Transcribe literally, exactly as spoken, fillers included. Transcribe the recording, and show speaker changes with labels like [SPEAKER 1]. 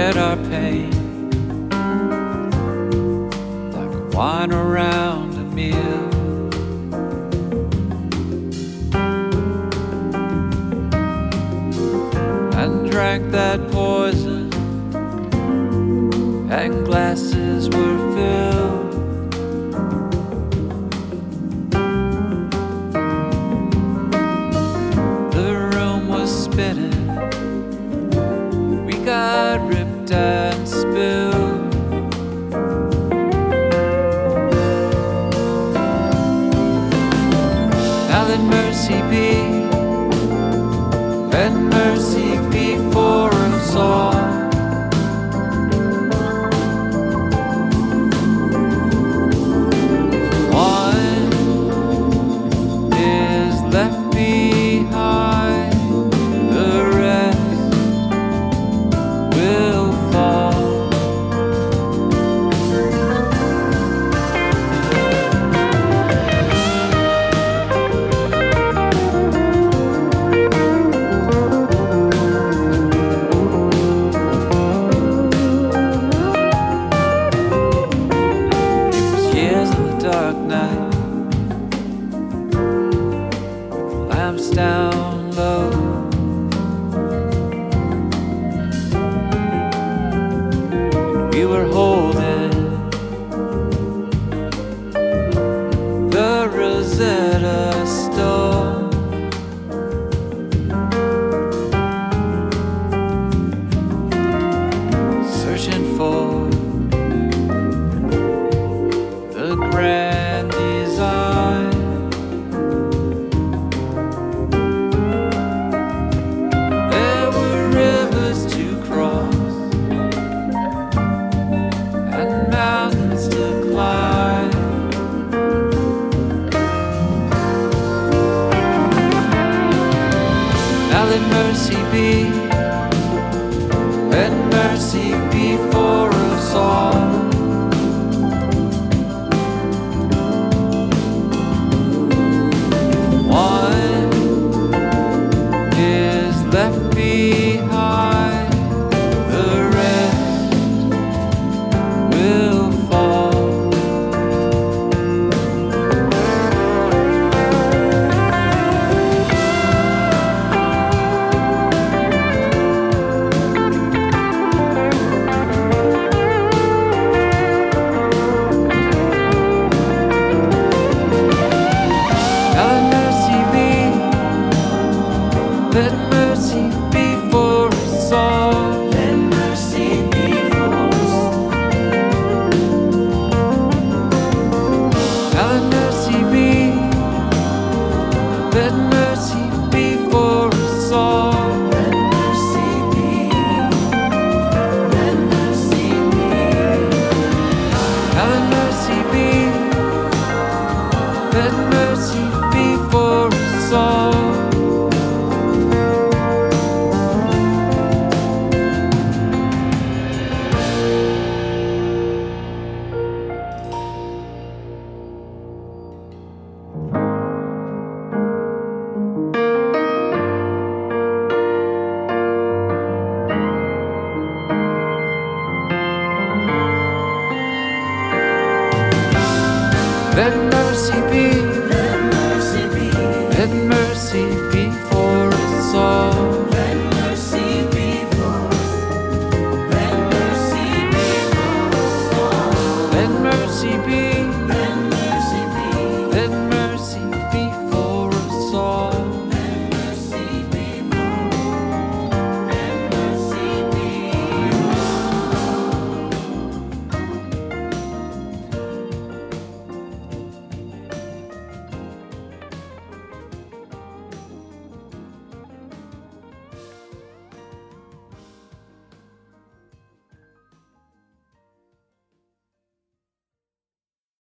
[SPEAKER 1] shed our pain like wine around a meal. And drank that poison, and glasses were filled. The room was spinning, we got ripped and spilled. Now let mercy be, let mercy be for us all. One is left behind, the rest will fall. Dark night, lamps down low. And we were holding the Rosetta Stone. Searching for the grand design. There were rivers to cross and mountains to climb. Now let mercy be, let mercy be for us all. Left behind, the rest will fall. Now let mercy be, let mercy be for us all.
[SPEAKER 2] Let mercy be for us.
[SPEAKER 1] Now let mercy be, let mercy be for us all.
[SPEAKER 2] Let mercy be. Let mercy be.
[SPEAKER 1] Now let mercy be, let mercy be for us all. Let mercy be.